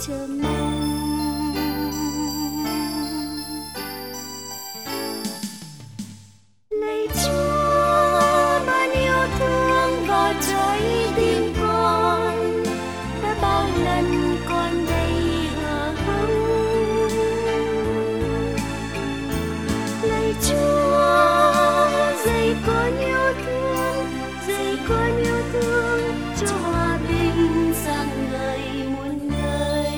chờ mong. Lạy Chúa ban yêu thương vào trái tim con, đã bao lần con đầy hờ hững. Lạy Chúa dạy con yêu thương, dạy con yêu thương cho hòa bình sang người muôn nơi.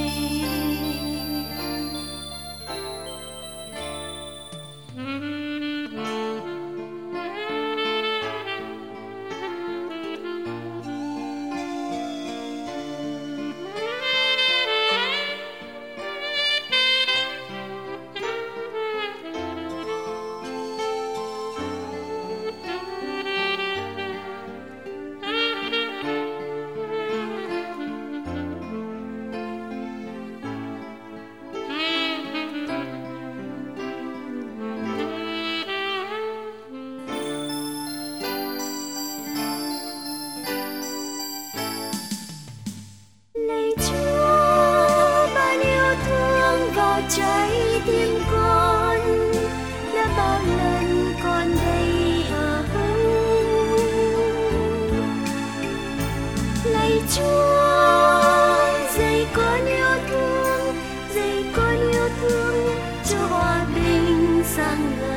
Lạy Chúa ban yêu thương vào trái tim con, đã bao lần con đầy hờ hững. Lạy Chúa dạy con yêu thương, dạy con yêu thương cho hòa bình sang người.